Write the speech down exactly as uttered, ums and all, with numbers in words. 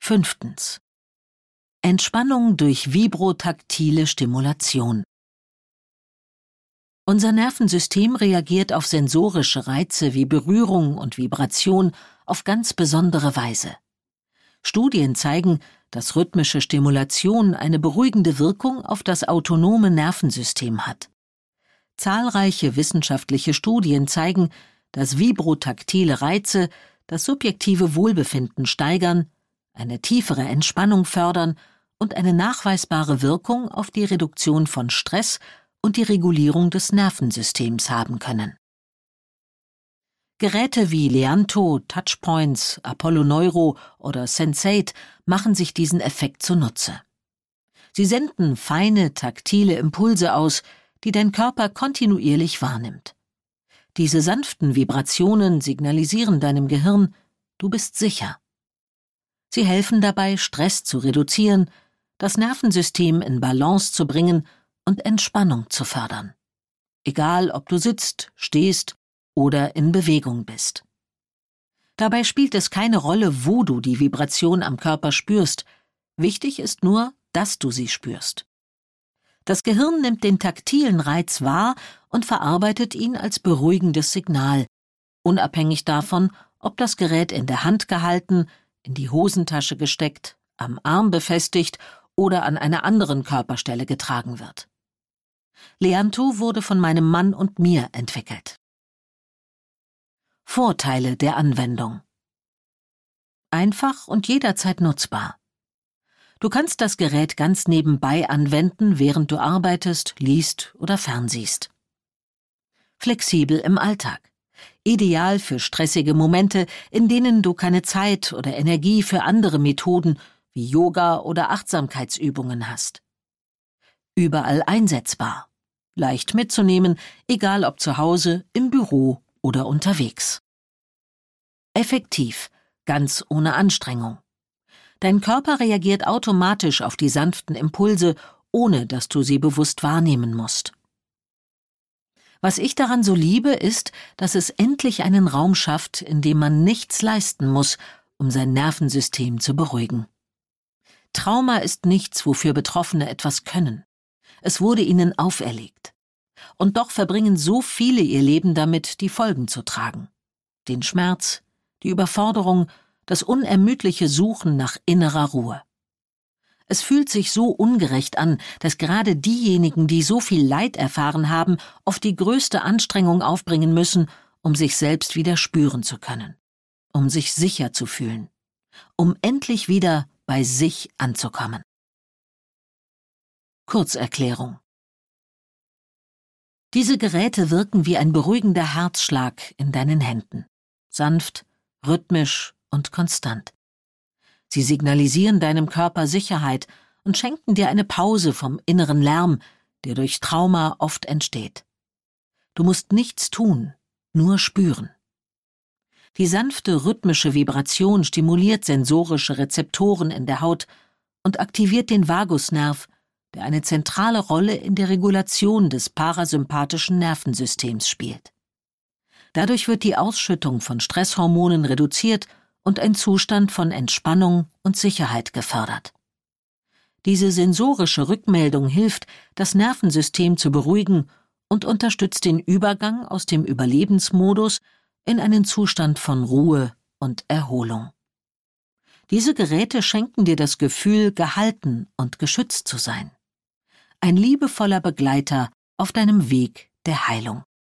Fünftens. Entspannung durch vibrotaktile Stimulation. Unser Nervensystem reagiert auf sensorische Reize wie Berührung und Vibration auf ganz besondere Weise. Studien zeigen, dass rhythmische Stimulation eine beruhigende Wirkung auf das autonome Nervensystem hat. Zahlreiche wissenschaftliche Studien zeigen, dass vibrotaktile Reize das subjektive Wohlbefinden steigern, eine tiefere Entspannung fördern und eine nachweisbare Wirkung auf die Reduktion von Stress und die Regulierung des Nervensystems haben können. Geräte wie Leanto, Touchpoints, Apollo Neuro oder Sensate machen sich diesen Effekt zunutze. Sie senden feine, taktile Impulse aus, die dein Körper kontinuierlich wahrnimmt. Diese sanften Vibrationen signalisieren deinem Gehirn, du bist sicher. Sie helfen dabei, Stress zu reduzieren, das Nervensystem in Balance zu bringen und Entspannung zu fördern. Egal, ob du sitzt, stehst oder in Bewegung bist. Dabei spielt es keine Rolle, wo du die Vibration am Körper spürst. Wichtig ist nur, dass du sie spürst. Das Gehirn nimmt den taktilen Reiz wahr und verarbeitet ihn als beruhigendes Signal, unabhängig davon, ob das Gerät in der Hand gehalten, in die Hosentasche gesteckt, am Arm befestigt oder an einer anderen Körperstelle getragen wird. Leanto wurde von meinem Mann und mir entwickelt. Vorteile der Anwendung. Einfach und jederzeit nutzbar. Du kannst das Gerät ganz nebenbei anwenden, während du arbeitest, liest oder fernsiehst. Flexibel im Alltag. Ideal für stressige Momente, in denen du keine Zeit oder Energie für andere Methoden wie Yoga oder Achtsamkeitsübungen hast. Überall einsetzbar. Leicht mitzunehmen, egal ob zu Hause, im Büro oder unterwegs. Effektiv, ganz ohne Anstrengung. Dein Körper reagiert automatisch auf die sanften Impulse, ohne dass du sie bewusst wahrnehmen musst. Was ich daran so liebe, ist, dass es endlich einen Raum schafft, in dem man nichts leisten muss, um sein Nervensystem zu beruhigen. Trauma ist nichts, wofür Betroffene etwas können. Es wurde ihnen auferlegt. Und doch verbringen so viele ihr Leben damit, die Folgen zu tragen. Den Schmerz, die Überforderung, das unermüdliche Suchen nach innerer Ruhe. Es fühlt sich so ungerecht an, dass gerade diejenigen, die so viel Leid erfahren haben, oft die größte Anstrengung aufbringen müssen, um sich selbst wieder spüren zu können, um sich sicher zu fühlen, um endlich wieder bei sich anzukommen. Kurzerklärung. Diese Geräte wirken wie ein beruhigender Herzschlag in deinen Händen. Sanft, rhythmisch und konstant. Sie signalisieren deinem Körper Sicherheit und schenken dir eine Pause vom inneren Lärm, der durch Trauma oft entsteht. Du musst nichts tun, nur spüren. Die sanfte rhythmische Vibration stimuliert sensorische Rezeptoren in der Haut und aktiviert den Vagusnerv, der eine zentrale Rolle in der Regulation des parasympathischen Nervensystems spielt. Dadurch wird die Ausschüttung von Stresshormonen reduziert und ein Zustand von Entspannung und Sicherheit gefördert. Diese sensorische Rückmeldung hilft, das Nervensystem zu beruhigen und unterstützt den Übergang aus dem Überlebensmodus in einen Zustand von Ruhe und Erholung. Diese Geräte schenken dir das Gefühl, gehalten und geschützt zu sein. Ein liebevoller Begleiter auf deinem Weg der Heilung.